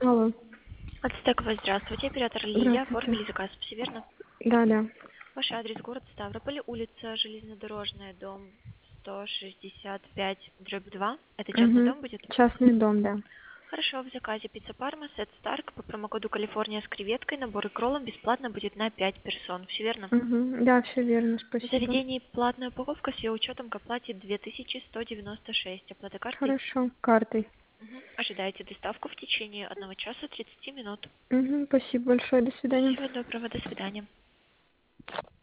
Алло, Ацтековая, здравствуйте. Оператор Лилия. здравствуйте. Оформили заказ, все верно? Да. Ваш адрес город Ставрополь, улица Железнодорожная, дом 165/2. Это частный Угу. дом будет? Частный дом, да. Хорошо, в заказе пицца Парма, сет Старк по промокоду Калифорния с креветкой, набор и кроллом бесплатно будет на 5 персон. Все верно? Угу. Да, все верно, В спасибо. заведении платная упаковка с ее учетом к оплате 2196. Оплата картой? Хорошо, картой. Мгм. Ожидаете доставку в течение 1 часа 30 минут. Угу. Спасибо большое, до свидания. Всего доброго, до свидания.